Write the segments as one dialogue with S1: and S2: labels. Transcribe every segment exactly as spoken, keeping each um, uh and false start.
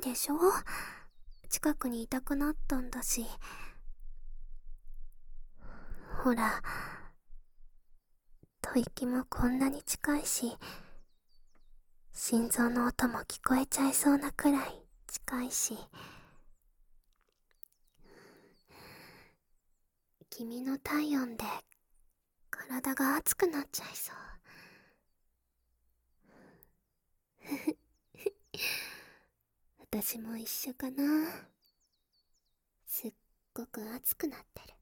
S1: でしょ。近くにいたくなったんだし。ほら、吐息もこんなに近いし、心臓の音も聞こえちゃいそうなくらい近いし、君の体温で体が熱くなっちゃいそう。私も一緒かな。すっごく熱くなってる。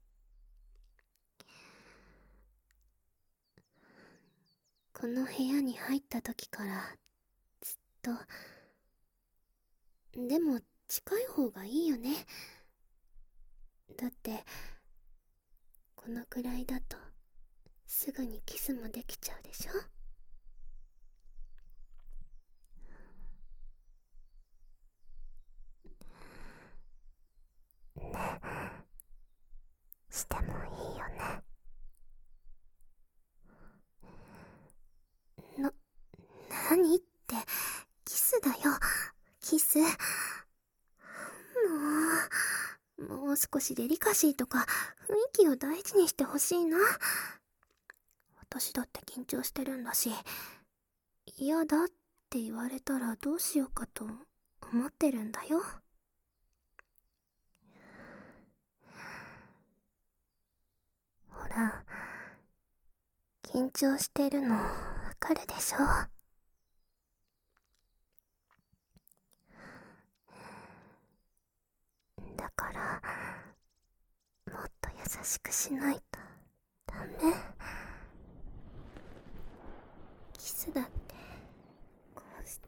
S1: この部屋に入った時からずっと。でも近い方がいいよね。だってこのくらいだとすぐにキスもできちゃうでしょ。ね、してもいいよね。な、何って、キスだよ、キス。もう、もう少しデリカシーとか雰囲気を大事にしてほしいな。私だって緊張してるんだし、嫌だって言われたらどうしようかと思ってるんだよ。ほら、緊張してるのわかるでしょ。だからもっと優しくしないとダメ。キスだってこうして、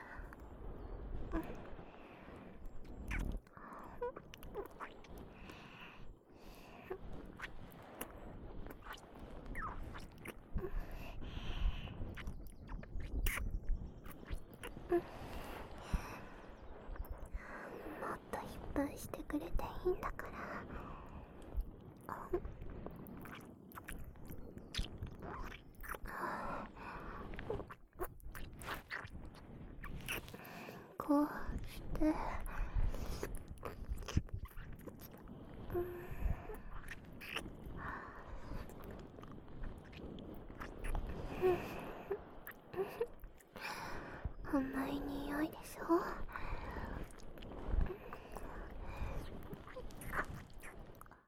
S1: もっといっぱいしてくれていいんだから。こうして、